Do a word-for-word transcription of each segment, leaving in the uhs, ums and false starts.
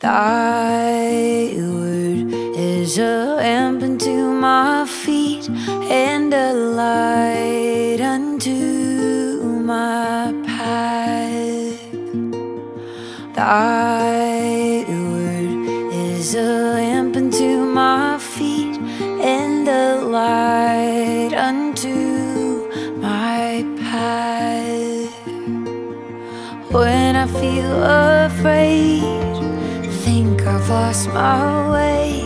Thy word is a lamp unto my feet and a light unto my path. Thy word is a lamp unto my feet and a light unto my path. When I feel afraid, think I've lost my way,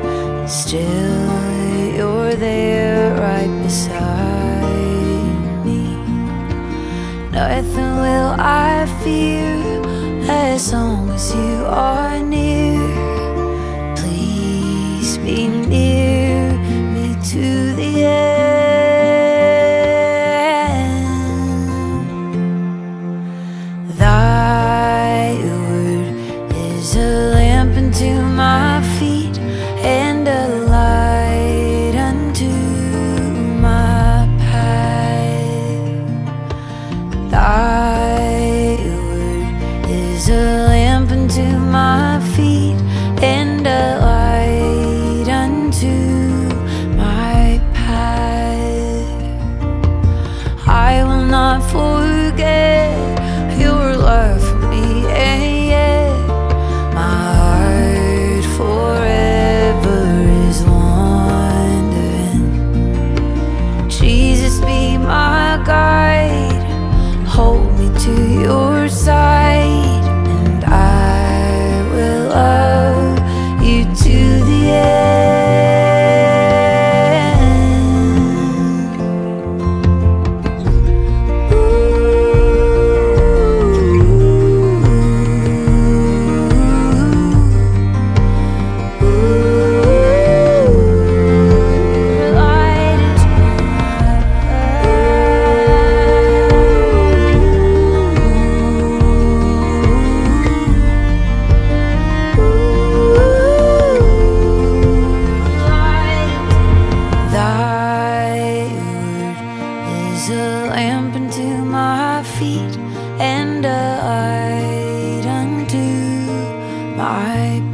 still you're there right beside me. Nothing will I fear as long as you are near. Please be near me to the end. Thy word is a lamp unto my feet and a light unto my path. Thy word is a lamp unto my feet and a light unto my path. I will not forget your love for me, and yet my heart forever is wandering. Jesus, be my guide, hold me to your side, and I will love you to the end. Is a lamp unto my feet and a light unto my